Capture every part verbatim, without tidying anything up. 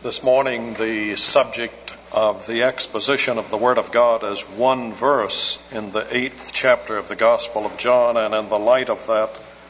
This morning, the subject of the exposition of the Word of God is one verse in the eighth chapter of the Gospel of John, and in the light of that,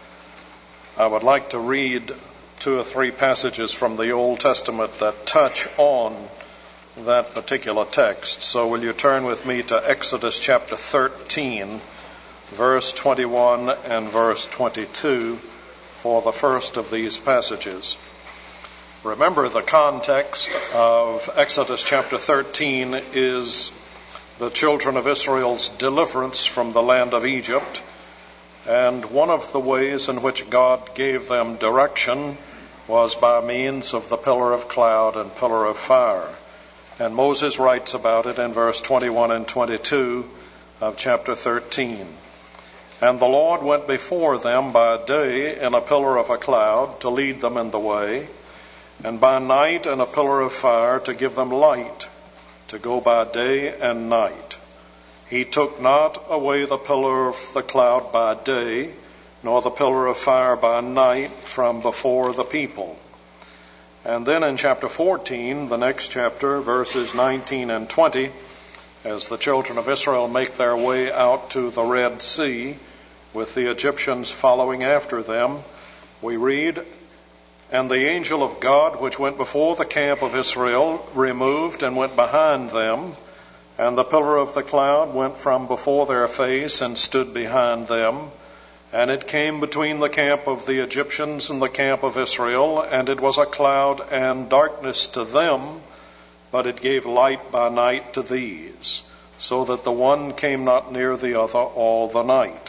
I would like to read two or three passages from the Old Testament that touch on that particular text. So will you turn with me to Exodus chapter thirteen, verse twenty-one and verse twenty-two for the first of these passages. Remember, the context of Exodus chapter thirteen is the children of Israel's deliverance from the land of Egypt. And one of the ways in which God gave them direction was by means of the pillar of cloud and pillar of fire. And Moses writes about it in verse twenty-one and twenty-two of chapter thirteen. And the Lord went before them by day in a pillar of a cloud to lead them in the way, and by night in a pillar of fire to give them light, to go by day and night. He took not away the pillar of the cloud by day, nor the pillar of fire by night from before the people. And then in chapter fourteen, the next chapter, verses nineteen and twenty, as the children of Israel make their way out to the Red Sea, with the Egyptians following after them, we read, "And the angel of God, which went before the camp of Israel, removed and went behind them, and the pillar of the cloud went from before their face and stood behind them. And it came between the camp of the Egyptians and the camp of Israel, and it was a cloud and darkness to them, but it gave light by night to these, so that the one came not near the other all the night."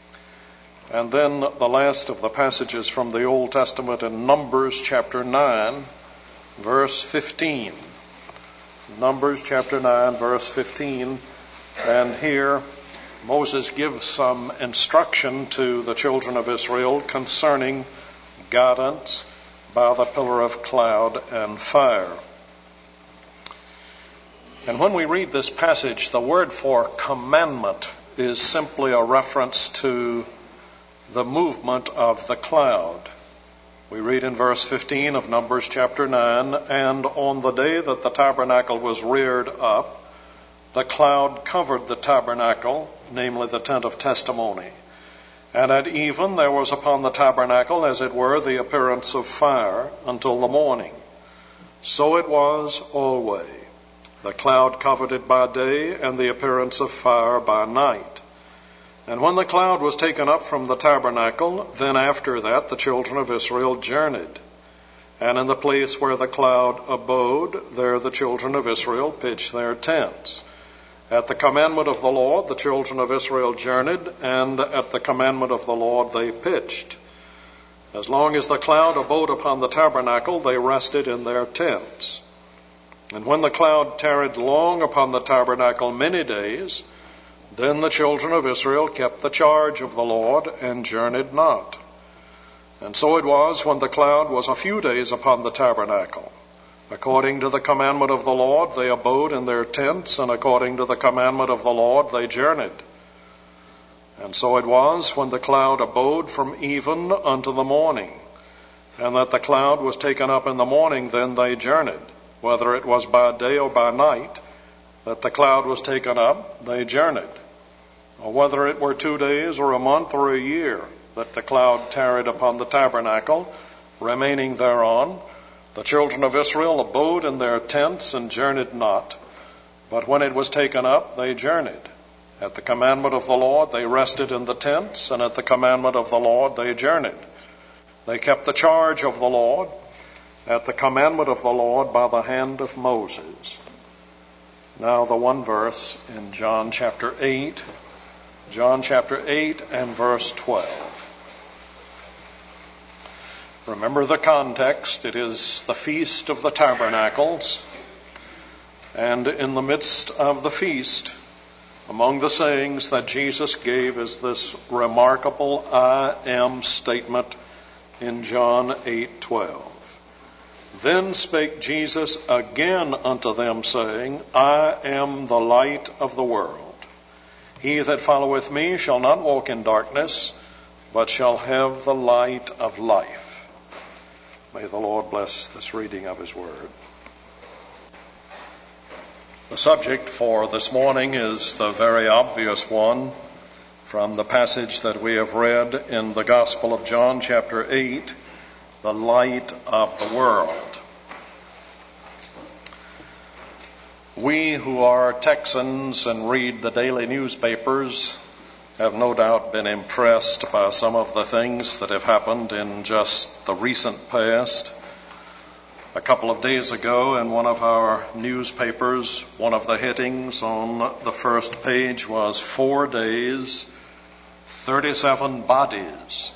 And then the last of the passages from the Old Testament in Numbers chapter nine, verse fifteen. Numbers chapter nine, verse fifteen. And here Moses gives some instruction to the children of Israel concerning guidance by the pillar of cloud and fire. And when we read this passage, the word for commandment is simply a reference to the movement of the cloud. We read in verse fifteen of Numbers chapter nine, "And on the day that the tabernacle was reared up, the cloud covered the tabernacle, namely the tent of testimony. And at even there was upon the tabernacle, as it were, the appearance of fire until the morning. So it was always. The cloud covered it by day, and the appearance of fire by night. And when the cloud was taken up from the tabernacle, then after that the children of Israel journeyed. And in the place where the cloud abode, there the children of Israel pitched their tents. At the commandment of the Lord the children of Israel journeyed, and at the commandment of the Lord they pitched. As long as the cloud abode upon the tabernacle, they rested in their tents. And when the cloud tarried long upon the tabernacle many days, then the children of Israel kept the charge of the Lord and journeyed not. And so it was when the cloud was a few days upon the tabernacle. According to the commandment of the Lord they abode in their tents, and according to the commandment of the Lord they journeyed. And so it was when the cloud abode from even unto the morning, and that the cloud was taken up in the morning, then they journeyed, whether it was by day or by night, that the cloud was taken up, they journeyed. Or whether it were two days or a month or a year, that the cloud tarried upon the tabernacle, remaining thereon, the children of Israel abode in their tents and journeyed not. But when it was taken up, they journeyed. At the commandment of the Lord they rested in the tents, and at the commandment of the Lord they journeyed. They kept the charge of the Lord, at the commandment of the Lord by the hand of Moses. Now the one verse in John chapter eight, John chapter eight and verse twelve. Remember the context. It is the Feast of the Tabernacles. And in the midst of the feast, among the sayings that Jesus gave is this remarkable I am statement in John eight twelve. Then spake Jesus again unto them, saying, I am the light of the world. He that followeth me shall not walk in darkness, but shall have the light of life. May the Lord bless this reading of his word. The subject for this morning is the very obvious one from the passage that we have read in the Gospel of John, chapter eight, the light of the world. We who are Texans and read the daily newspapers have no doubt been impressed by some of the things that have happened in just the recent past. A couple of days ago, in one of our newspapers, one of the headings on the first page was Four Days, thirty-seven Bodies.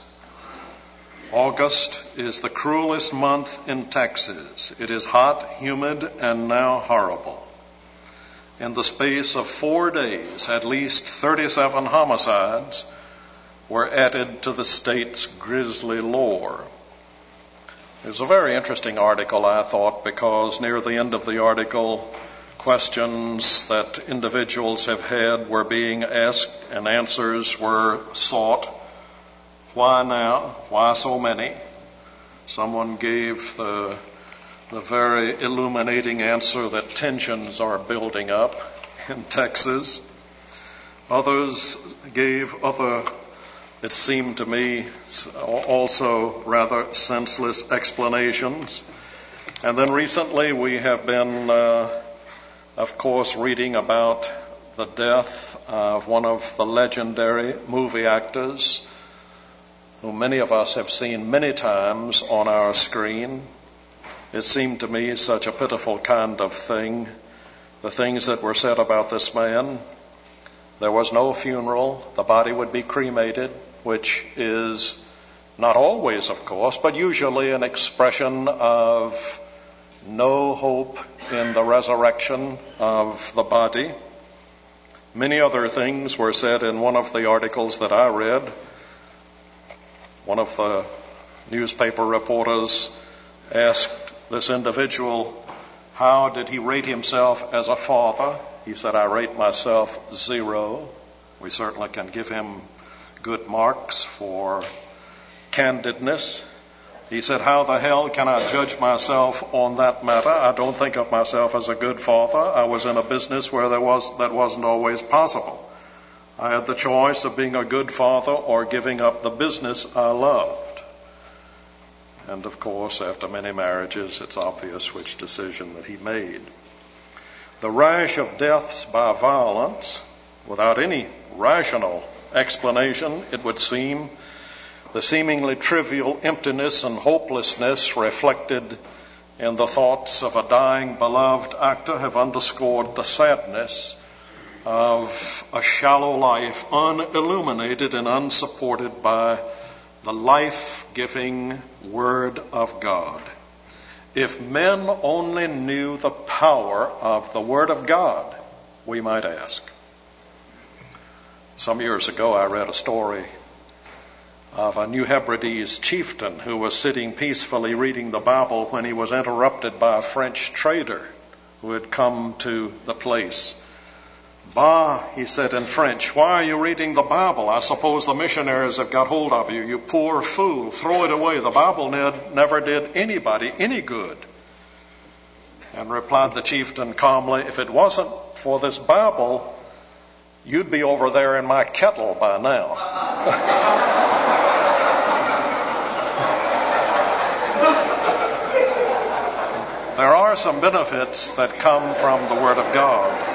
August is the cruelest month in Texas. It is hot, humid, and now horrible. In the space of four days, at least thirty-seven homicides were added to the state's grisly lore. It was a very interesting article, I thought, because near the end of the article, questions that individuals have had were being asked and answers were sought. Why now? Why so many? Someone gave the, the very illuminating answer that tensions are building up in Texas. Others gave other, it seemed to me, also rather senseless explanations. And then recently we have been, uh, of course, reading about the death of one of the legendary movie actors who many of us have seen many times on our screen. It seemed to me such a pitiful kind of thing, the things that were said about this man. There was no funeral. The body would be cremated, which is not always, of course, but usually an expression of no hope in the resurrection of the body. Many other things were said in one of the articles that I read. One of the newspaper reporters asked this individual, how did he rate himself as a father? He said, I rate myself zero. We certainly can give him good marks for candidness. He said, how the hell can I judge myself on that matter? I don't think of myself as a good father. I was in a business where there was that wasn't always possible. I had the choice of being a good father or giving up the business I loved. And of course, after many marriages, it's obvious which decision that he made. The rash of deaths by violence, without any rational explanation, it would seem, the seemingly trivial emptiness and hopelessness reflected in the thoughts of a dying beloved actor have underscored the sadness of a shallow life, unilluminated and unsupported by the life-giving Word of God. If men only knew the power of the Word of God, we might ask. Some years ago, I read a story of a New Hebrides chieftain who was sitting peacefully reading the Bible when he was interrupted by a French trader who had come to the place. Bah, he said in French, why are you reading the Bible? I suppose the missionaries have got hold of you. You poor fool, throw it away. The Bible never did anybody any good. And replied the chieftain calmly, if it wasn't for this Bible, you'd be over there in my kettle by now. There are some benefits that come from the Word of God.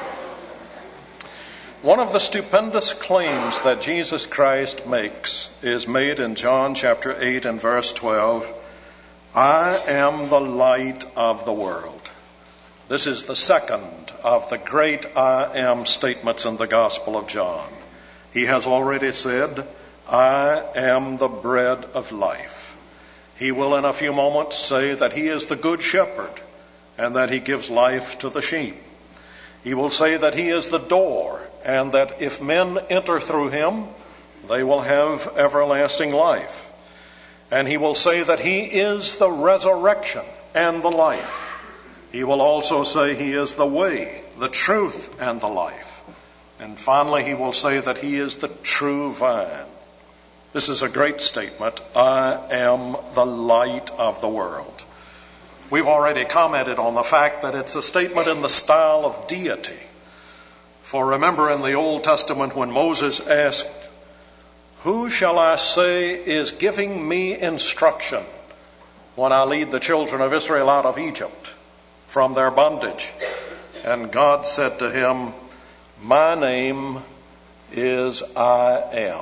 One of the stupendous claims that Jesus Christ makes is made in John chapter eight and verse twelve. I am the light of the world. This is the second of the great I am statements in the Gospel of John. He has already said, I am the bread of life. He will in a few moments say that he is the good shepherd and that he gives life to the sheep. He will say that he is the door and that if men enter through him, they will have everlasting life. And he will say that he is the resurrection and the life. He will also say he is the way, the truth, and the life. And finally, he will say that he is the true vine. This is a great statement. I am the light of the world. We've already commented on the fact that it's a statement in the style of deity. For remember in the Old Testament when Moses asked, "Who shall I say is giving me instruction when I lead the children of Israel out of Egypt from their bondage?" And God said to him, "My name is I am.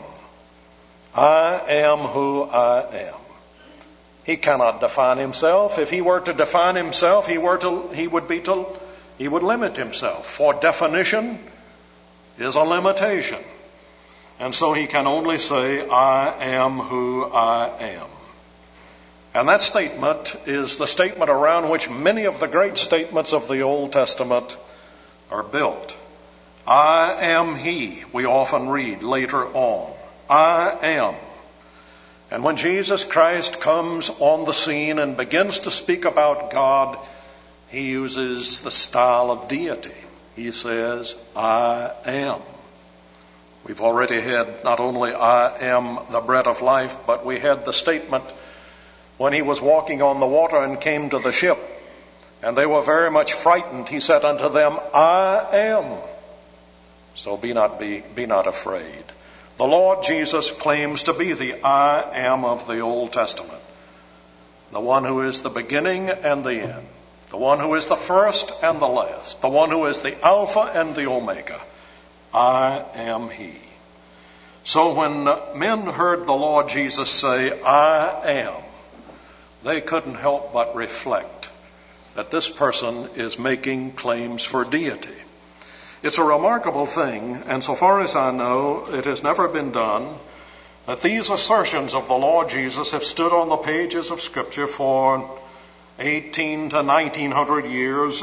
I am who I am." He cannot define himself. If he were to define himself, he were to, he would be to, he would limit himself. For definition is a limitation. And so he can only say, "I am who I am." And that statement is the statement around which many of the great statements of the Old Testament are built. I am he, we often read later on. I am. And when Jesus Christ comes on the scene and begins to speak about God, he uses the style of deity. He says, "I am." We've already had not only "I am the bread of life," but we had the statement when he was walking on the water and came to the ship, and they were very much frightened. He said unto them, "I am. So be not, be, be not afraid." The Lord Jesus claims to be the I am of the Old Testament. The one who is the beginning and the end. The one who is the first and the last. The one who is the Alpha and the Omega. I am he. So when men heard the Lord Jesus say, "I am," they couldn't help but reflect that this person is making claims for deity. It's a remarkable thing, and so far as I know, it has never been done, that these assertions of the Lord Jesus have stood on the pages of Scripture for eighteen to nineteen hundred years.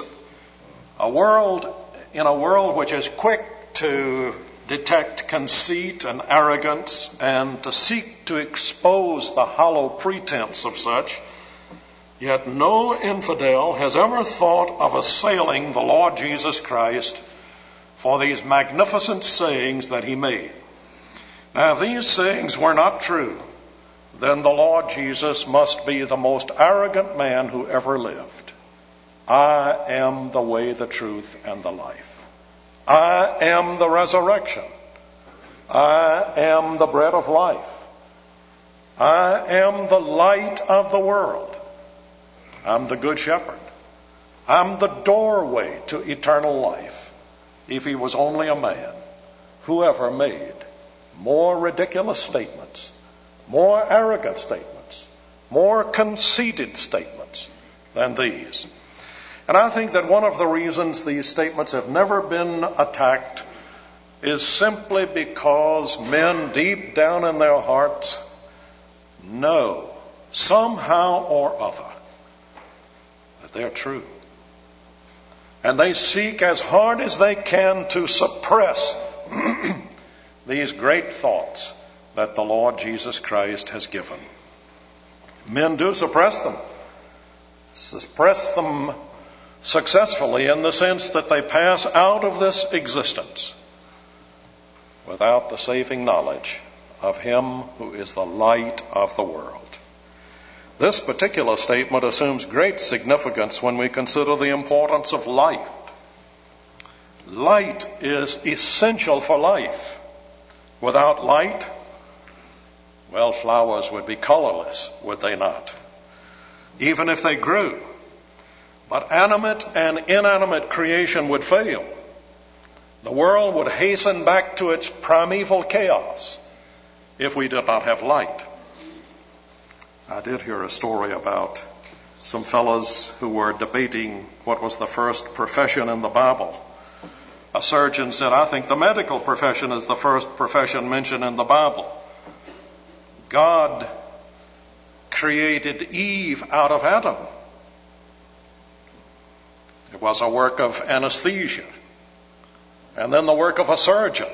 A world, in a world which is quick to detect conceit and arrogance and to seek to expose the hollow pretense of such, yet no infidel has ever thought of assailing the Lord Jesus Christ for these magnificent sayings that he made. Now, if these sayings were not true, then the Lord Jesus must be the most arrogant man who ever lived. I am the way, the truth, and the life. I am the resurrection. I am the bread of life. I am the light of the world. I'm the good shepherd. I'm the doorway to eternal life. If he was only a man, whoever made more ridiculous statements, more arrogant statements, more conceited statements than these. And I think that one of the reasons these statements have never been attacked is simply because men deep down in their hearts know somehow or other that they're true. And they seek as hard as they can to suppress these great thoughts that the Lord Jesus Christ has given. Men do suppress them. Suppress them successfully in the sense that they pass out of this existence without the saving knowledge of him who is the light of the world. This particular statement assumes great significance when we consider the importance of light. Light is essential for life. Without light, well, flowers would be colorless, would they not? Even if they grew. But animate and inanimate creation would fail. The world would hasten back to its primeval chaos if we did not have light. I did hear a story about some fellows who were debating what was the first profession in the Bible. A surgeon said, "I think the medical profession is the first profession mentioned in the Bible." God created Eve out of Adam. It was a work of anesthesia, and then the work of a surgeon.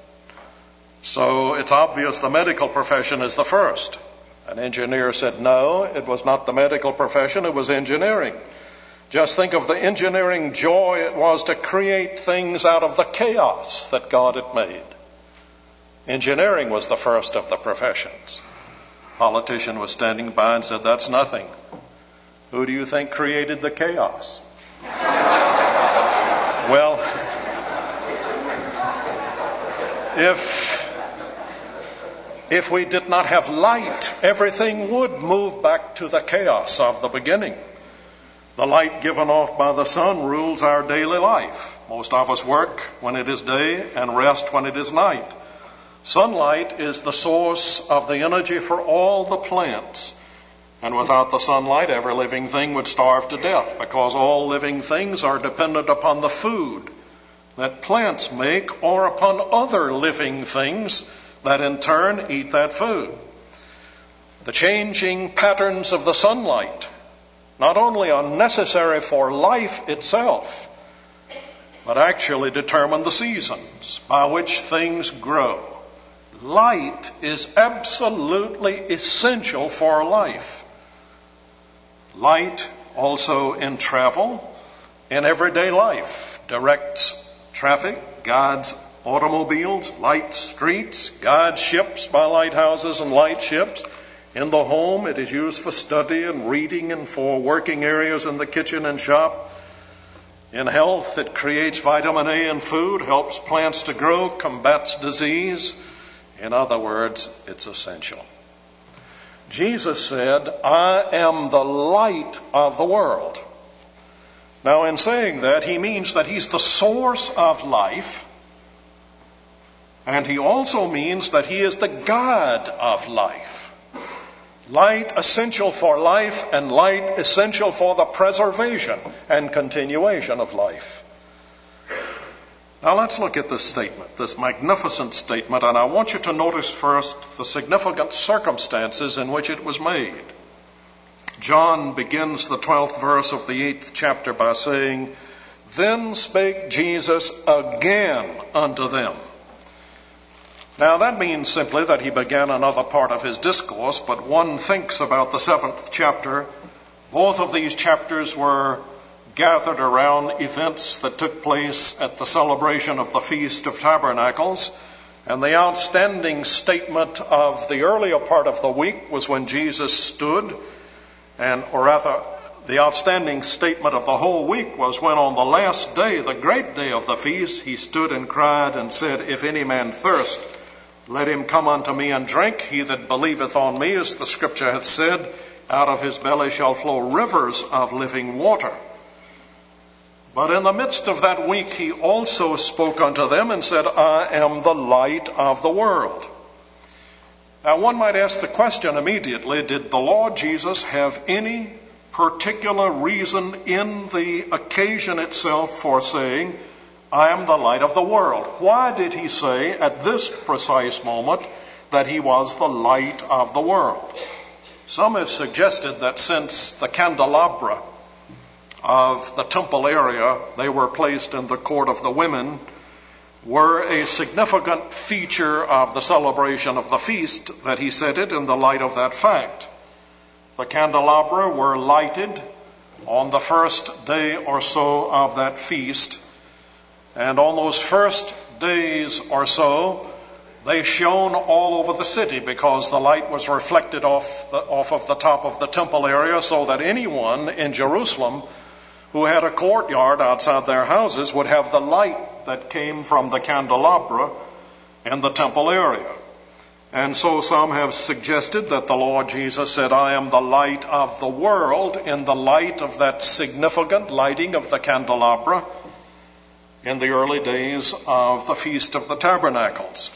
So it's obvious the medical profession is the first. An engineer said, "No, it was not the medical profession, it was engineering. Just think of the engineering joy it was to create things out of the chaos that God had made. Engineering was the first of the professions." A politician was standing by and said, "That's nothing. Who do you think created the chaos? Well, if, if we did not have light, everything would move back to the chaos of the beginning. The light given off by the sun rules our daily life. Most of us work when it is day and rest when it is night. Sunlight is the source of the energy for all the plants. And without the sunlight, every living thing would starve to death, because all living things are dependent upon the food that plants make or upon other living things that in turn eat that food. The changing patterns of the sunlight not only are necessary for life itself, but actually determine the seasons by which things grow. Light is absolutely essential for life. Light also in travel, in everyday life, directs traffic, guides automobiles, lights streets, guides ships by lighthouses and lightships. In the home, it is used for study and reading and for working areas in the kitchen and shop. In health, it creates vitamin A in food, helps plants to grow, combats disease. In other words, it's essential. Jesus said, I am the light of the world. Now, in saying that, he means that he's the source of life, and he also means that he is the God of life. Light essential for life, and light essential for the preservation and continuation of life. Now let's look at this statement, this magnificent statement, and I want you to notice first the significant circumstances in which it was made. John begins the twelfth verse of the eighth chapter by saying, Then spake Jesus again unto them. Now that means simply that he began another part of his discourse, but one thinks about the seventh chapter. Both of these chapters were gathered around events that took place at the celebration of the Feast of Tabernacles. And the outstanding statement of the earlier part of the week was when Jesus stood, and or rather, the outstanding statement of the whole week was when on the last day, the great day of the feast, he stood and cried and said, If any man thirst, let him come unto me and drink. He that believeth on me, as the scripture hath said, out of his belly shall flow rivers of living water. But in the midst of that week, he also spoke unto them and said, I am the light of the world. Now one might ask the question immediately, did the Lord Jesus have any particular reason in the occasion itself for saying, I am the light of the world? Why did he say at this precise moment that he was the light of the world? Some have suggested that since the candelabra of the temple area, they were placed in the court of the women, were a significant feature of the celebration of the feast, that he said it in the light of that fact. The candelabra were lighted on the first day or so of that feast, and on those first days or so, they shone all over the city because the light was reflected off, the, off of the top of the temple area, so that anyone in Jerusalem who had a courtyard outside their houses would have the light that came from the candelabra in the temple area. And so some have suggested that the Lord Jesus said, I am the light of the world, in the light of that significant lighting of the candelabra in the early days of the Feast of the Tabernacles.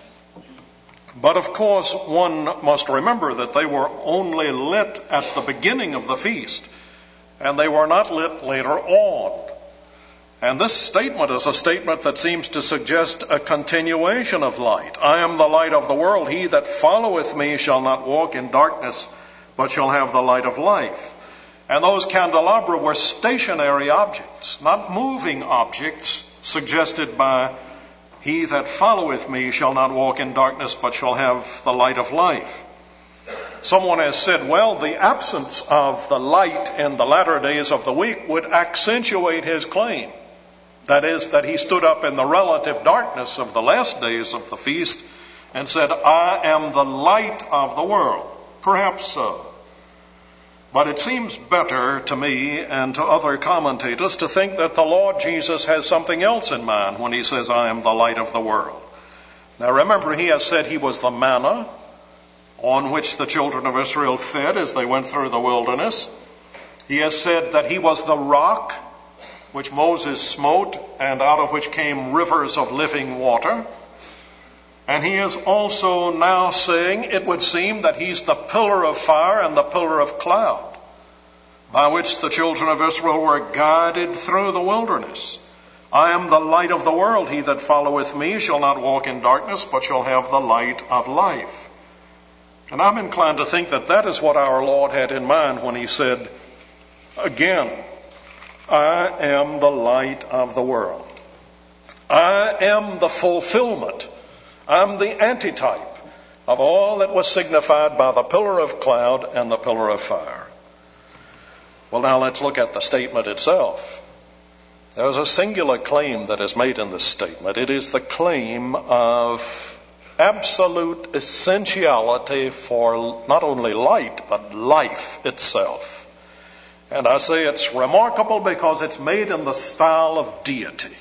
But of course, one must remember that they were only lit at the beginning of the feast, and they were not lit later on. And this statement is a statement that seems to suggest a continuation of light. I am the light of the world. He that followeth me shall not walk in darkness, but shall have the light of life. And those candelabra were stationary objects, not moving objects, suggested by he that followeth me shall not walk in darkness, but shall have the light of life. Someone has said, well, the absence of the light in the latter days of the week would accentuate his claim. That is, that he stood up in the relative darkness of the last days of the feast and said, I am the light of the world. Perhaps so. But it seems better to me and to other commentators to think that the Lord Jesus has something else in mind when he says, I am the light of the world. Now remember, he has said he was the manna on which the children of Israel fed as they went through the wilderness. He has said that he was the rock which Moses smote and out of which came rivers of living water. And he is also now saying, it would seem, that he's the pillar of fire and the pillar of cloud by which the children of Israel were guided through the wilderness. I am the light of the world. He that followeth me shall not walk in darkness, but shall have the light of life. And I'm inclined to think that that is what our Lord had in mind when he said, again, I am the light of the world. I am the fulfillment. I'm the antitype of all that was signified by the pillar of cloud and the pillar of fire. Well, now let's look at the statement itself. There's a singular claim that is made in this statement. It is the claim of absolute essentiality for not only light, but life itself. And I say it's remarkable because it's made in the style of deity.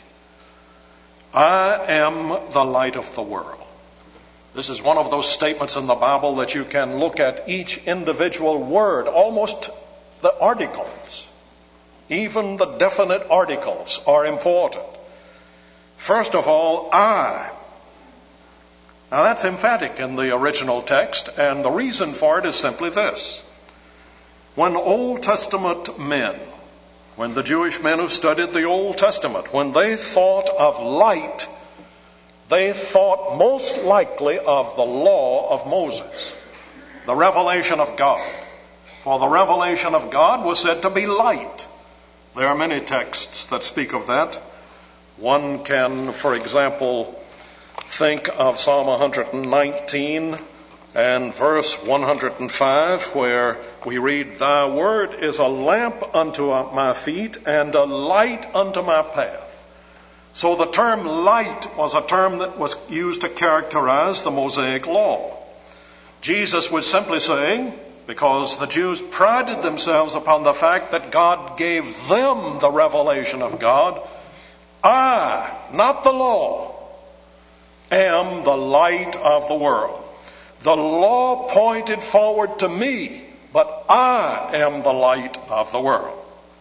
I am the light of the world. This is one of those statements in the Bible that you can look at each individual word, almost the articles. Even the definite articles are important. First of all, I. Now that's emphatic in the original text, and the reason for it is simply this. When Old Testament men, when the Jewish men who studied the Old Testament, when they thought of light, they thought most likely of the law of Moses, the revelation of God. For the revelation of God was said to be light. There are many texts that speak of that. One can, for example, think of Psalm one nineteen and verse one oh five, where we read, Thy word is a lamp unto my feet and a light unto my path. So the term light was a term that was used to characterize the Mosaic law. Jesus was simply saying, because the Jews prided themselves upon the fact that God gave them the revelation of God, I, not the law, am the light of the world. The law pointed forward to me, but I am the light of the world.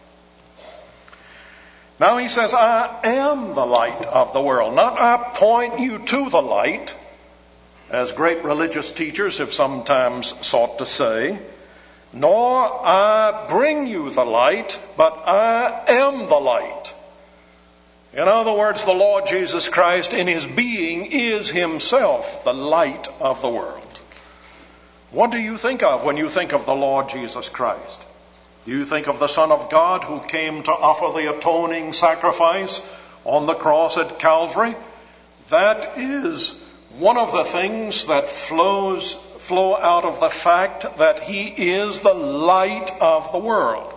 Now he says, I am the light of the world. Not I point you to the light, as great religious teachers have sometimes sought to say, nor I bring you the light, but I am the light. In other words, the Lord Jesus Christ in his being is himself the light of the world. What do you think of when you think of the Lord Jesus Christ? Do you think of the Son of God who came to offer the atoning sacrifice on the cross at Calvary? That is one of the things that flows flow out of the fact that he is the light of the world.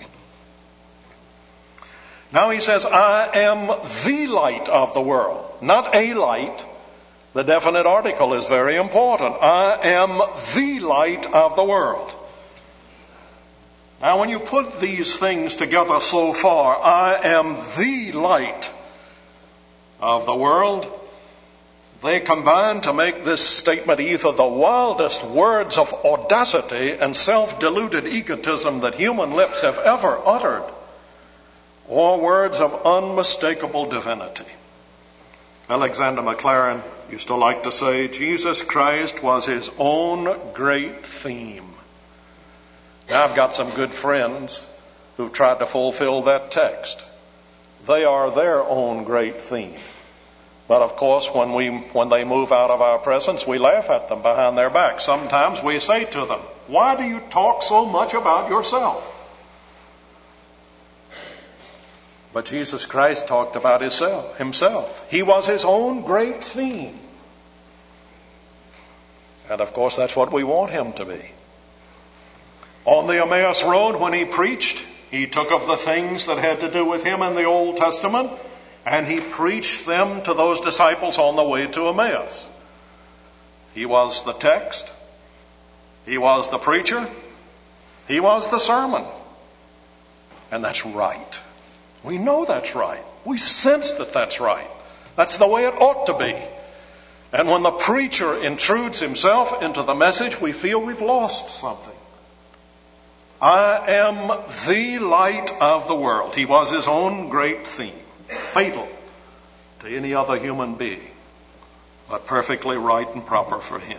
Now he says, I am the light of the world, not a light. The definite article is very important. I am the light of the world. Now when you put these things together so far, I am the light of the world, they combine to make this statement either the wildest words of audacity and self-deluded egotism that human lips have ever uttered, or words of unmistakable divinity. Alexander Maclaren used to like to say, Jesus Christ was his own great theme. Now I've got some good friends who've tried to fulfill that text. They are their own great theme. But of course, when we when they move out of our presence, we laugh at them behind their back. Sometimes we say to them, why do you talk so much about yourself? But Jesus Christ talked about himself. He was his own great theme. And of course, that's what we want him to be. On the Emmaus Road, when he preached, he took of the things that had to do with him in the Old Testament, and he preached them to those disciples on the way to Emmaus. He was the text. He was the preacher. He was the sermon. And that's right. We know that's right. We sense that that's right. That's the way it ought to be. And when the preacher intrudes himself into the message, we feel we've lost something. I am the light of the world. He was his own great theme, fatal to any other human being, but perfectly right and proper for him.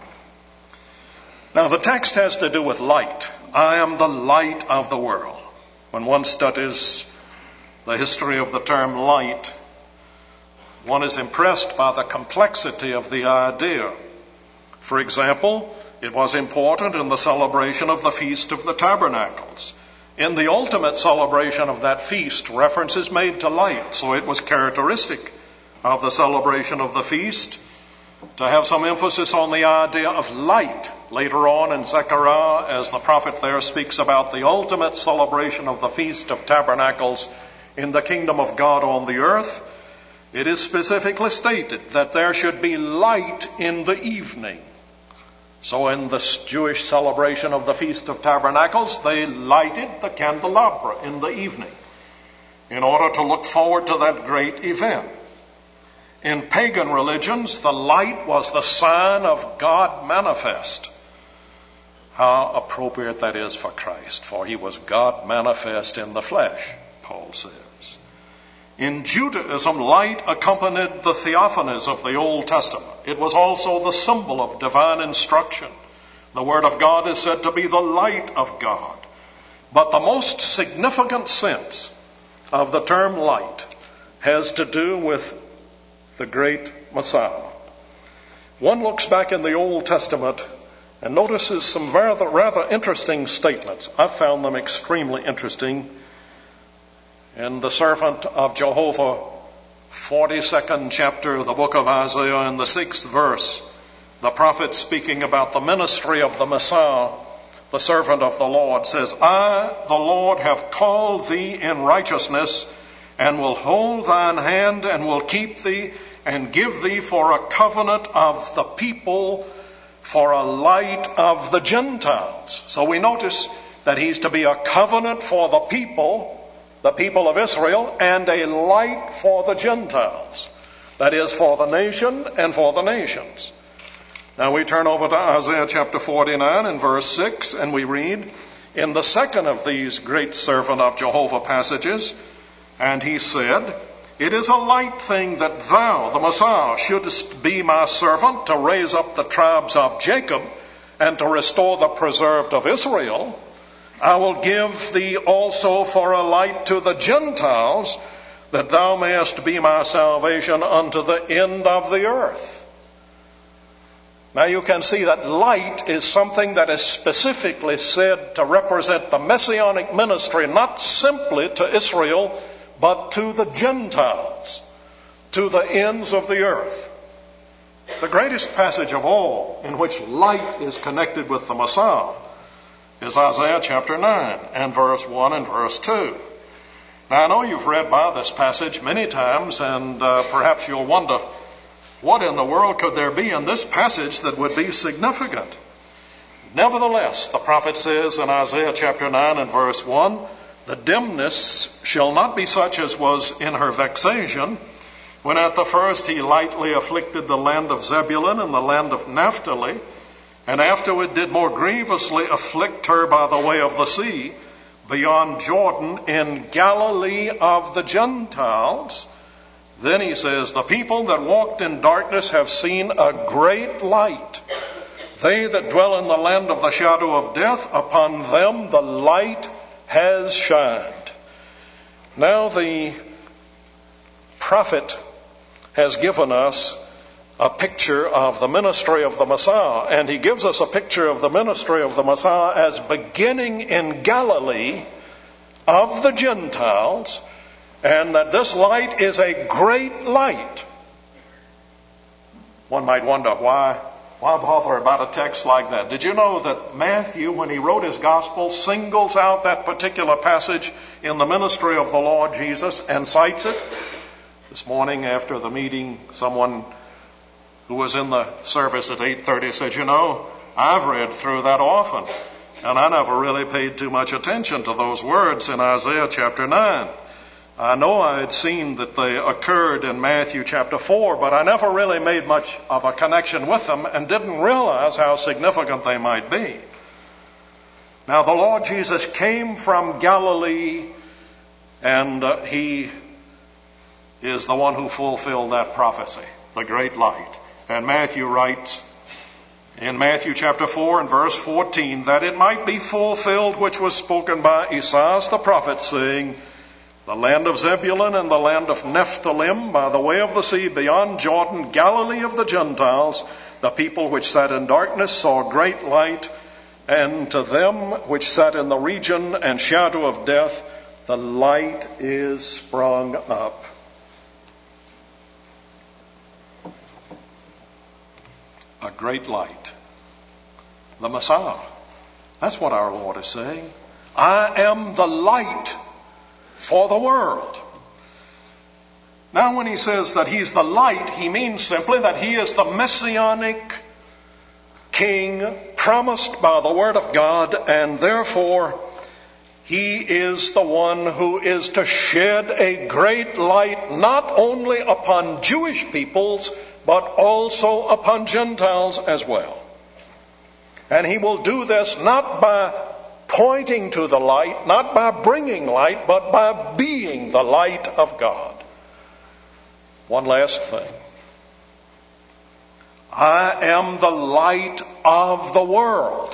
Now the text has to do with light. I am the light of the world. When one studies the history of the term light, one is impressed by the complexity of the idea. For example, it was important in the celebration of the Feast of the Tabernacles. In the ultimate celebration of that feast, reference is made to light, so it was characteristic of the celebration of the feast to have some emphasis on the idea of light. Later on in Zechariah, as the prophet there speaks about the ultimate celebration of the Feast of Tabernacles in the kingdom of God on the earth, it is specifically stated that there should be light in the evening. So in this Jewish celebration of the Feast of Tabernacles, they lighted the candelabra in the evening in order to look forward to that great event. In pagan religions, the light was the sign of God manifest. How appropriate that is for Christ, for he was God manifest in the flesh, Paul says. In Judaism, light accompanied the theophanies of the Old Testament. It was also the symbol of divine instruction. The Word of God is said to be the light of God. But the most significant sense of the term light has to do with the great Messiah. One looks back in the Old Testament and notices some rather, rather interesting statements. I found them extremely interesting. In the servant of Jehovah, forty-second chapter of the book of Isaiah, in the sixth verse, the prophet speaking about the ministry of the Messiah, the servant of the Lord, says, I, the Lord, have called thee in righteousness, and will hold thine hand, and will keep thee, and give thee for a covenant of the people, for a light of the Gentiles. So we notice that he's to be a covenant for the people, the people of Israel, and a light for the Gentiles. That is, for the nation and for the nations. Now we turn over to Isaiah chapter forty-nine and verse six, and we read, in the second of these great servant of Jehovah passages, and he said, it is a light thing that thou, the Messiah, shouldest be my servant to raise up the tribes of Jacob and to restore the preserved of Israel. I will give thee also for a light to the Gentiles, that thou mayest be my salvation unto the end of the earth. Now you can see that light is something that is specifically said to represent the messianic ministry, not simply to Israel, but to the Gentiles, to the ends of the earth. The greatest passage of all in which light is connected with the Messiah is Isaiah chapter nine and verse one and verse two. Now I know you've read by this passage many times, and uh, perhaps you'll wonder, what in the world could there be in this passage that would be significant? Nevertheless, the prophet says in Isaiah chapter nine and verse one, the dimness shall not be such as was in her vexation, when at the first he lightly afflicted the land of Zebulun and the land of Naphtali, and afterward did more grievously afflict her by the way of the sea, beyond Jordan, in Galilee of the Gentiles. Then he says, the people that walked in darkness have seen a great light. They that dwell in the land of the shadow of death, upon them the light has shined. Now the prophet has given us a picture of the ministry of the Messiah, and he gives us a picture of the ministry of the Messiah as beginning in Galilee of the Gentiles, and that this light is a great light. One might wonder, why, why bother about a text like that? Did you know that Matthew, when he wrote his gospel, singles out that particular passage in the ministry of the Lord Jesus and cites it? This morning after the meeting, someone who was in the service at eight thirty said, you know, I've read through that often, And I never really paid too much attention to those words in Isaiah chapter nine. I know I had seen that they occurred in Matthew chapter four, but I never really made much of a connection with them and didn't realize how significant they might be. Now, the Lord Jesus came from Galilee, and uh, he is the one who fulfilled that prophecy, the great light. And Matthew writes in Matthew chapter four and verse fourteen, that it might be fulfilled which was spoken by Esaias the prophet, saying, the land of Zebulun and the land of Nephthalim, by the way of the sea beyond Jordan, Galilee of the Gentiles, the people which sat in darkness saw great light, and to them which sat in the region and shadow of death, the light is sprung up. A great light. The Messiah. That's what our Lord is saying. I am the light for the world. Now, when he says that he's the light, he means simply that he is the messianic king promised by the word of God, and therefore he is the one who is to shed a great light not only upon Jewish peoples, but also upon Gentiles as well. And he will do this not by pointing to the light, not by bringing light, but by being the light of God. One last thing. I am the light of the world.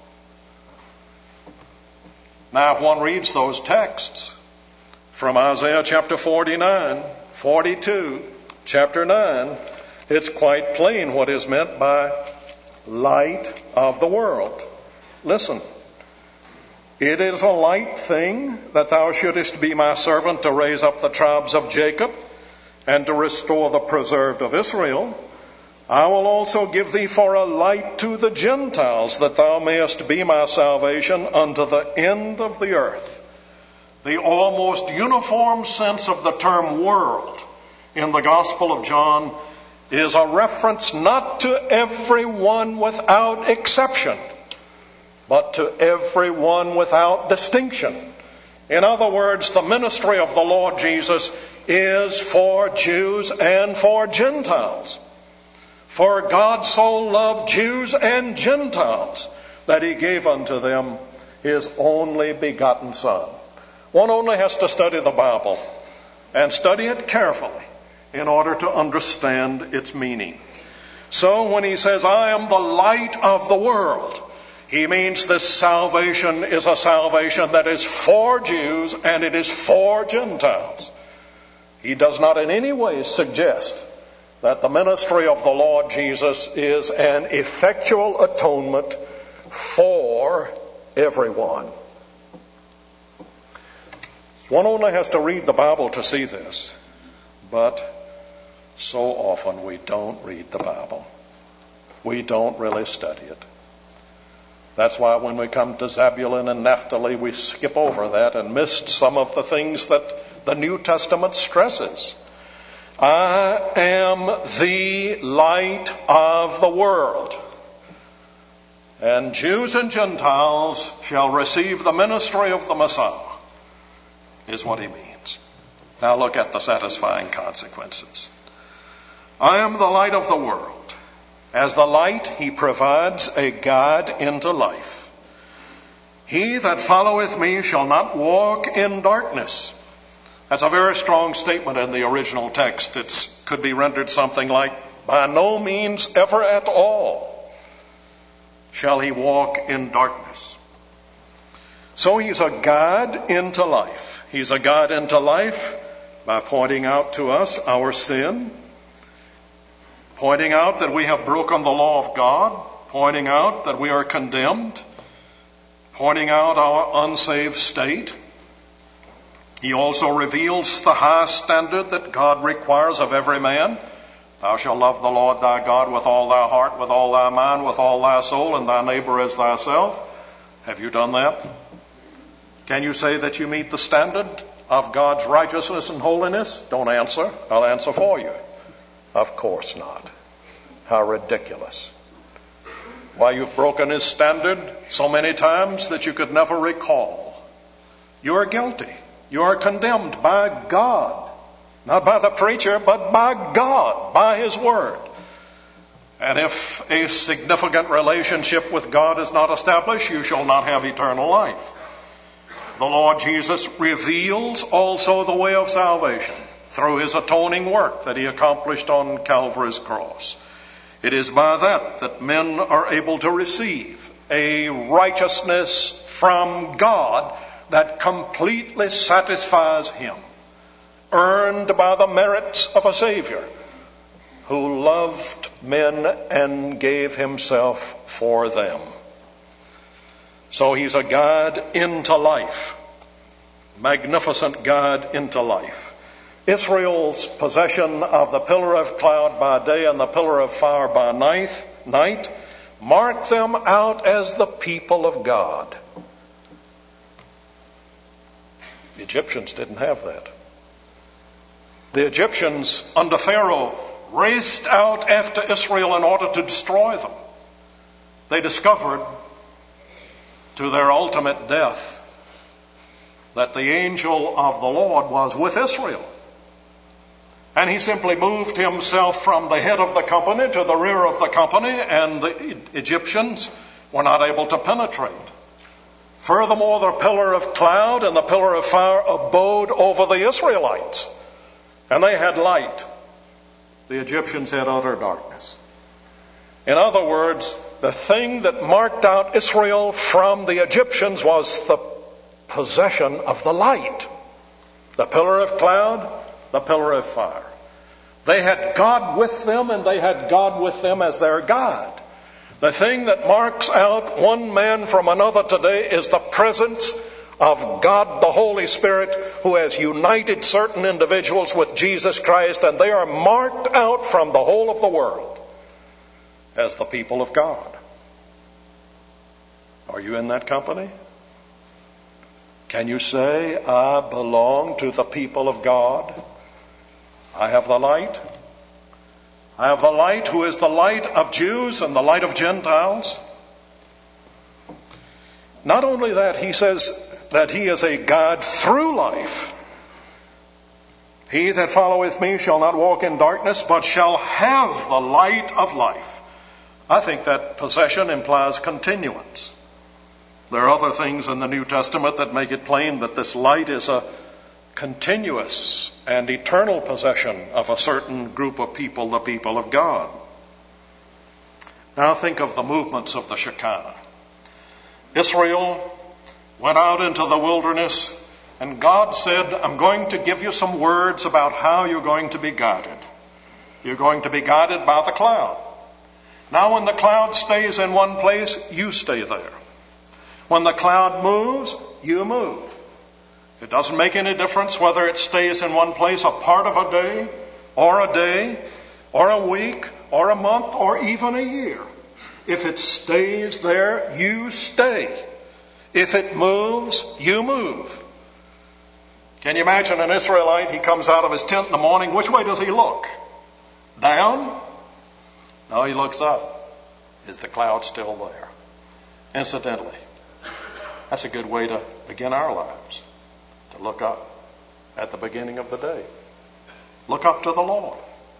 Now, if one reads those texts from Isaiah chapter forty-nine, forty-two, chapter nine, it's quite plain what is meant by light of the world. Listen. It is a light thing that thou shouldest be my servant to raise up the tribes of Jacob and to restore the preserved of Israel. I will also give thee for a light to the Gentiles, that thou mayest be my salvation unto the end of the earth. The almost uniform sense of the term world in the Gospel of John is a reference not to everyone without exception, but to everyone without distinction. In other words, the ministry of the Lord Jesus is for Jews and for Gentiles. For God so loved Jews and Gentiles that he gave unto them his only begotten Son. One only has to study the Bible and study it carefully in order to understand its meaning. So when he says, I am the light of the world, he means this salvation is a salvation that is for Jews and it is for Gentiles. He does not in any way suggest that the ministry of the Lord Jesus is an effectual atonement for everyone. One only has to read the Bible to see this, but so often we don't read the Bible. We don't really study it. That's why when we come to Zebulun and Naphtali, we skip over that and missed some of the things that the New Testament stresses. I am the light of the world, and Jews and Gentiles shall receive the ministry of the Messiah, is what he means. Now look at the satisfying consequences. I am the light of the world. As the light, he provides a guide into life. He that followeth me shall not walk in darkness. That's a very strong statement in the original text. It could be rendered something like, by no means ever at all shall he walk in darkness. So he's a guide into life. He's a guide into life by pointing out to us our sin, pointing out that we have broken the law of God, pointing out that we are condemned, pointing out our unsaved state. He also reveals the high standard that God requires of every man. Thou shalt love the Lord thy God with all thy heart, with all thy mind, with all thy soul, and thy neighbor as thyself. Have you done that? Can you say that you meet the standard of God's righteousness and holiness? Don't answer. I'll answer for you. Of course not. How ridiculous. Why, you've broken his standard so many times that you could never recall. You are guilty. You are condemned by God. Not by the preacher, but by God, by his word. And if a significant relationship with God is not established, you shall not have eternal life. The Lord Jesus reveals also the way of salvation through his atoning work that he accomplished on Calvary's cross. It is by that that men are able to receive a righteousness from God that completely satisfies him, earned by the merits of a Savior who loved men and gave himself for them. So he's a guide into life, magnificent guide into life. Israel's possession of the pillar of cloud by day and the pillar of fire by night, night marked them out as the people of God. The Egyptians didn't have that. The Egyptians under Pharaoh raced out after Israel in order to destroy them. They discovered, to their ultimate death, that the angel of the Lord was with Israel. And he simply moved himself from the head of the company to the rear of the company, and the Egyptians were not able to penetrate. Furthermore, the pillar of cloud and the pillar of fire abode over the Israelites, and they had light. The Egyptians had utter darkness. In other words, the thing that marked out Israel from the Egyptians was the possession of the light. The pillar of cloud, the pillar of fire. They had God with them, and they had God with them as their God. The thing that marks out one man from another today is the presence of God the Holy Spirit, who has united certain individuals with Jesus Christ, and they are marked out from the whole of the world as the people of God. Are you in that company? Can you say, I belong to the people of God? I have the light. I have the light who is the light of Jews and the light of Gentiles. Not only that, he says that he is a God through life. He that followeth me shall not walk in darkness, but shall have the light of life. I think that possession implies continuance. There are other things in the New Testament that make it plain that this light is a continuous and eternal possession of a certain group of people, the people of God. Now think of the movements of the Shekinah. Israel went out into the wilderness, and God said, I'm going to give you some words about how you're going to be guided. You're going to be guided by the cloud. Now when the cloud stays in one place, you stay there. When the cloud moves, you move. It doesn't make any difference whether it stays in one place a part of a day, or a day, or a week, or a month, or even a year. If it stays there, you stay. If it moves, you move. Can you imagine an Israelite? He comes out of his tent in the morning. Which way does he look? Down? No, he looks up. Is the cloud still there? Incidentally, that's a good way to begin our lives. To look up at the beginning of the day. Look up to the Lord.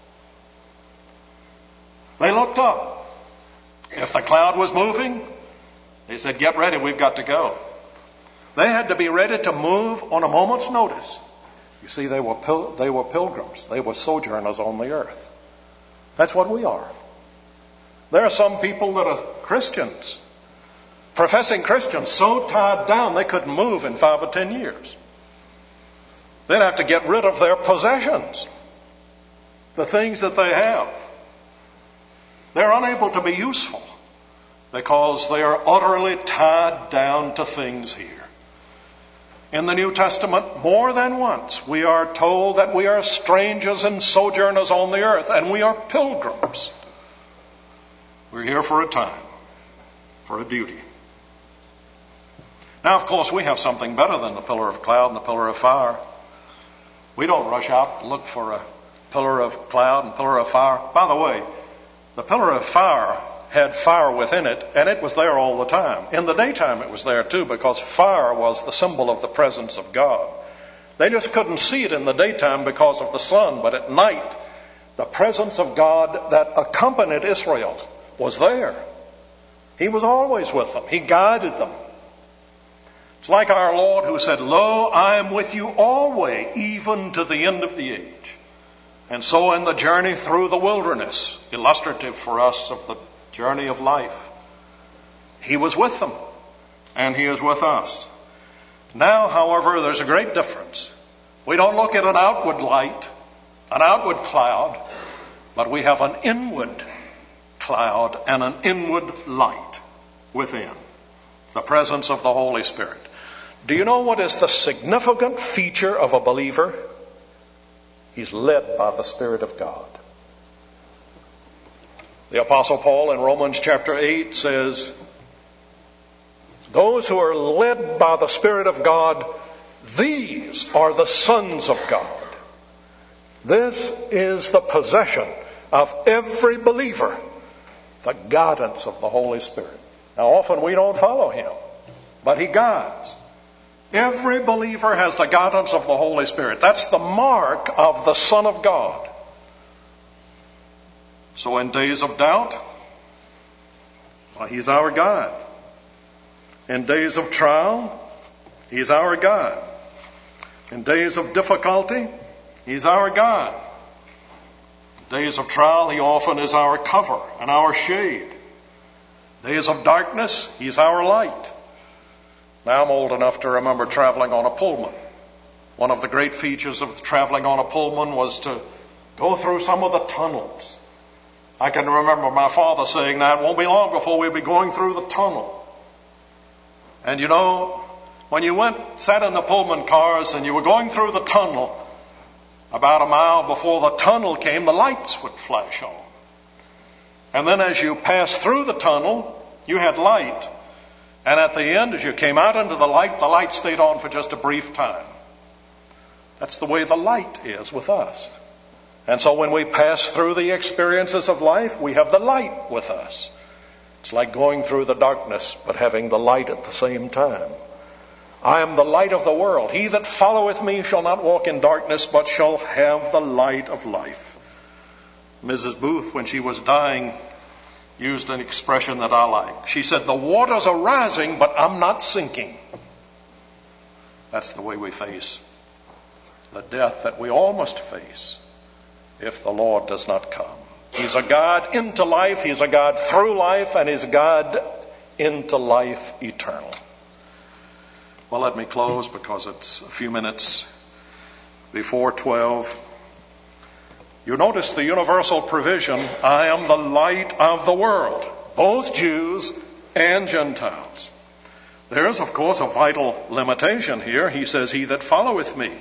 They looked up. If the cloud was moving, they said, get ready, we've got to go. They had to be ready to move on a moment's notice. You see, they were pil- they were pilgrims. They were sojourners on the earth. That's what we are. There are some people that are Christians, professing Christians, so tied down they couldn't move in five or ten years. They'd have to get rid of their possessions, the things that they have. They're unable to be useful because they are utterly tied down to things here. In the New Testament, more than once, we are told that we are strangers and sojourners on the earth, and we are pilgrims. We're here for a time, for a duty. Now, of course, we have something better than the pillar of cloud and the pillar of fire. We don't rush out and look for a pillar of cloud and pillar of fire. By the way, the pillar of fire had fire within it, and it was there all the time. In the daytime it was there too, because fire was the symbol of the presence of God. They just couldn't see it in the daytime because of the sun, but at night, the presence of God that accompanied Israel was there. He was always with them. He guided them. It's like our Lord who said, "Lo, I am with you always, even to the end of the age." And so in the journey through the wilderness, illustrative for us of the journey of life, He was with them, and He is with us. Now, however, there's a great difference. We don't look at an outward light, an outward cloud, but we have an inward cloud and an inward light within, the presence of the Holy Spirit. Do you know what is the significant feature of a believer? He's led by the Spirit of God. The Apostle Paul in Romans chapter eight says, "Those who are led by the Spirit of God, these are the sons of God." This is the possession of every believer, the guidance of the Holy Spirit. Now often we don't follow Him, but He guides. Every believer has the guidance of the Holy Spirit. That's the mark of the Son of God. So in days of doubt, well, He's our guide. In days of trial, He's our guide. In days of difficulty, He's our guide. In days of trial, He often is our cover and our shade. Days of darkness, He's our light. Now I'm old enough to remember traveling on a Pullman. One of the great features of traveling on a Pullman was to go through some of the tunnels. I can remember my father saying that it won't be long before we'll be going through the tunnel. And you know, when you went, sat in the Pullman cars and you were going through the tunnel, about a mile before the tunnel came, the lights would flash on. And then as you passed through the tunnel, you had light. And at the end, as you came out into the light, the light stayed on for just a brief time. That's the way the light is with us. And so when we pass through the experiences of life, we have the light with us. It's like going through the darkness, but having the light at the same time. I am the light of the world. He that followeth me shall not walk in darkness, but shall have the light of life. Missus Booth, when she was dying, used an expression that I like. She said, "The waters are rising, but I'm not sinking." That's the way we face the death that we all must face if the Lord does not come. He's a God into life, He's a God through life, and He's a God into life eternal. Well, let me close because it's a few minutes before twelve. You notice the universal provision, I am the light of the world, both Jews and Gentiles. There is, of course, a vital limitation here. He says, "He that followeth me."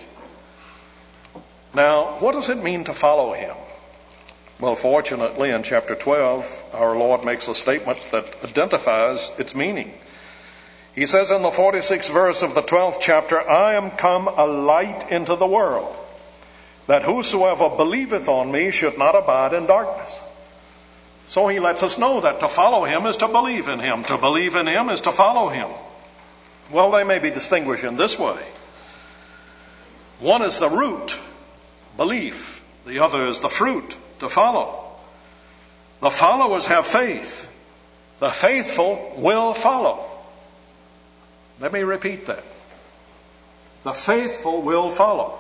Now, what does it mean to follow Him? Well, fortunately, in chapter twelve, our Lord makes a statement that identifies its meaning. He says in the forty-sixth verse of the twelfth chapter, "I am come a light into the world, that whosoever believeth on me should not abide in darkness." So He lets us know that to follow Him is to believe in Him. To believe in Him is to follow Him. Well, they may be distinguished in this way. One is the root, belief. The other is the fruit, to follow. The followers have faith. The faithful will follow. Let me repeat that. The faithful will follow.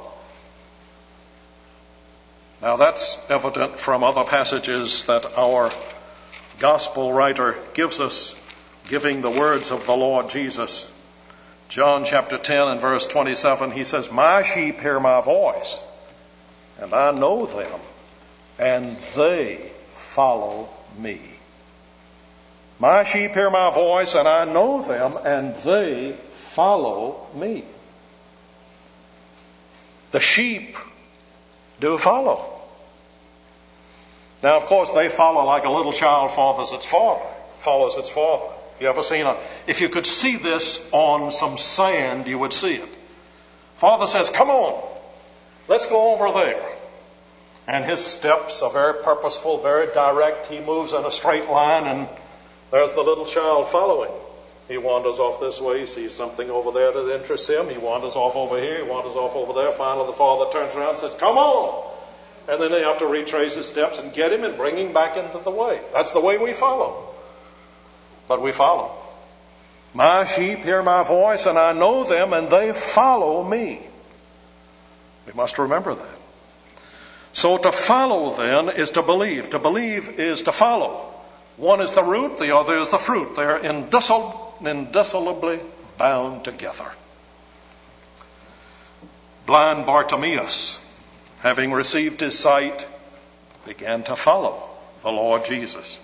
Now that's evident from other passages that our gospel writer gives us, giving the words of the Lord Jesus. John chapter ten and verse twenty-seven, He says, "My sheep hear my voice, and I know them, and they follow me." My sheep hear my voice, and I know them, and they follow me. The sheep do follow. Now, of course, they follow like a little child follows its father. Follows its father. You ever seen a? If you could see this on some sand, you would see it. Father says, "Come on, let's go over there." And his steps are very purposeful, very direct. He moves in a straight line, and There's the little child following. He wanders off this way. He sees something over there that interests him. He wanders off over here. He wanders off over there. Finally, the father turns around and says, "Come on!" And then they have to retrace his steps and get him and bring him back into the way. That's the way we follow. But we follow. My sheep hear my voice, and I know them, and they follow me. We must remember that. So to follow, then, is to believe. To believe is to follow. One is the root, the other is the fruit. They're indissol- indissolubly bound together. Blind Bartimaeus, having received his sight, began to follow the Lord Jesus.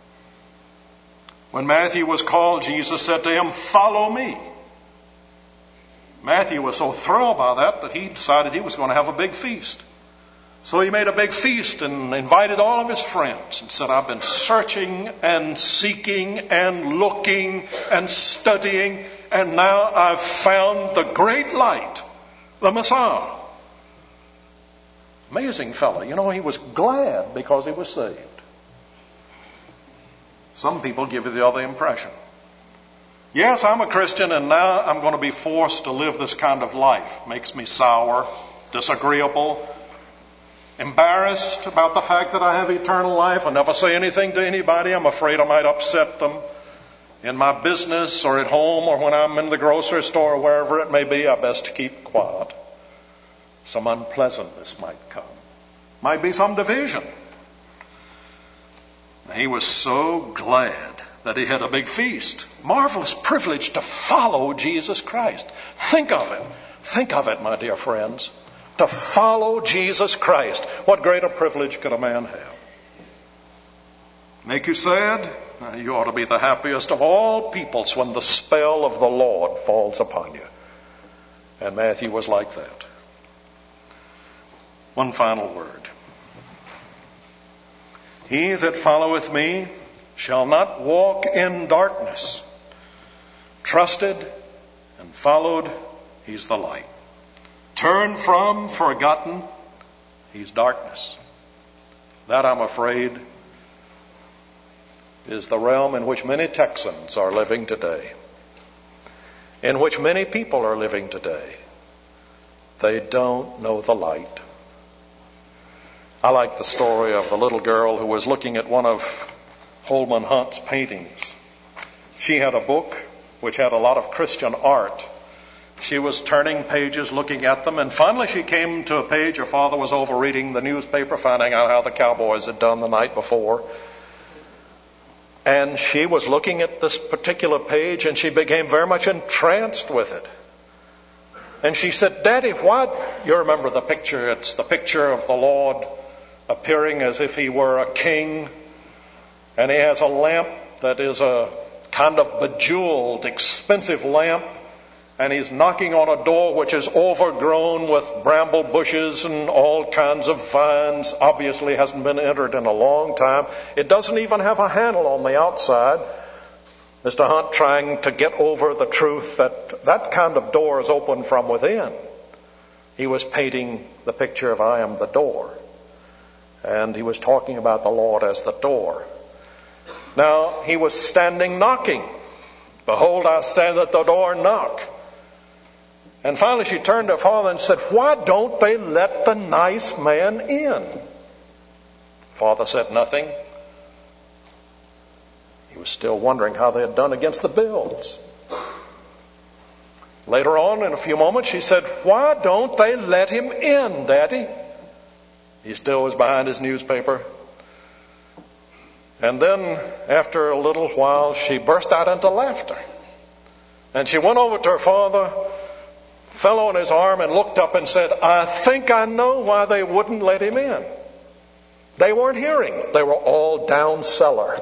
When Matthew was called, Jesus said to him, "Follow me." Matthew was so thrilled by that that he decided he was going to have a big feast. So he made a big feast and invited all of his friends and said, "I've been searching and seeking and looking and studying, and now I've found the great light, the Messiah." Amazing fellow. You know, he was glad because he was saved. Some people give you the other impression. Yes, I'm a Christian, and now I'm going to be forced to live this kind of life. Makes me sour, disagreeable, embarrassed about the fact that I have eternal life. I never say anything to anybody. I'm afraid I might upset them. In my business or at home or when I'm in the grocery store or wherever it may be, I best keep quiet. Some unpleasantness might come. Might be some division. He was so glad that he had a big feast. Marvelous privilege to follow Jesus Christ. Think of it. Think of it, my dear friends. To follow Jesus Christ. What greater privilege could a man have? Make you sad? You ought to be the happiest of all peoples when the spell of the Lord falls upon you. And Matthew was like that. One final word. He that followeth me shall not walk in darkness. Trusted and followed, he's the light. Turned from, forgotten, he's darkness. That, I'm afraid, is the realm in which many Texans are living today. In which many people are living today. They don't know the light. I like the story of the little girl who was looking at one of Holman Hunt's paintings. She had a book which had a lot of Christian art. She was turning pages, looking at them, and finally she came to a page. Her father was over reading the newspaper, finding out how the Cowboys had done the night before. And she was looking at this particular page, and she became very much entranced with it. And she said, "Daddy, why..." You remember the picture. It's the picture of the Lord appearing as if he were a king. And he has a lamp that is a kind of bejeweled, expensive lamp. And he's knocking on a door which is overgrown with bramble bushes and all kinds of vines. Obviously hasn't been entered in a long time. It doesn't even have a handle on the outside. Mister Hunt trying to get over the truth that that kind of door is open from within. He was painting the picture of I am the door. And he was talking about the Lord as the door. Now, he was standing knocking. "Behold, I stand at the door and knock." And finally she turned to her father and said, "Why don't they let the nice man in?" Father said nothing. He was still wondering how they had done against the Bills. Later on, in a few moments, she said, "Why don't they let him in, Daddy?" He still was behind his newspaper. And then, after a little while, she burst out into laughter. And she went over to her father, fell on his arm, and looked up and said, "I think I know why they wouldn't let him in. They weren't hearing. They were all down cellar."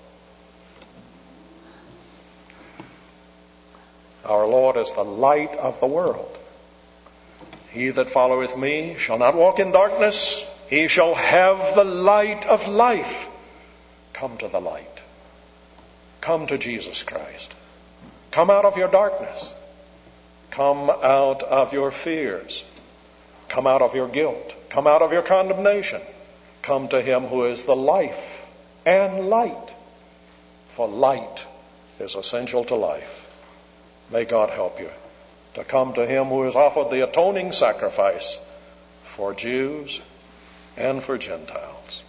Our Lord is the light of the world. He that followeth me shall not walk in darkness. He shall have the light of life. Come to the light. Come to Jesus Christ. Come out of your darkness. Come out of your fears. Come out of your guilt. Come out of your condemnation. Come to him who is the life and light. for light is essential to life. May God help you to come to him who has offered the atoning sacrifice for Jews and for Gentiles.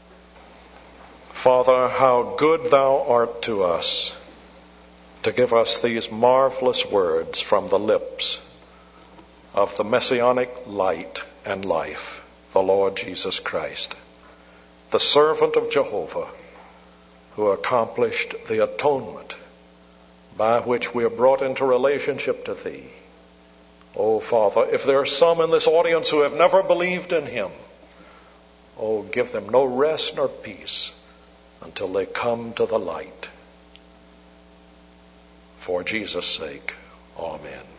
Father, how good thou art to us to give us these marvelous words from the lips of the messianic light and life, the Lord Jesus Christ, the servant of Jehovah, who accomplished the atonement by which we are brought into relationship to thee. Oh, Father, if there are some in this audience who have never believed in him, oh, give them no rest nor peace until they come to the light. For Jesus' sake, amen.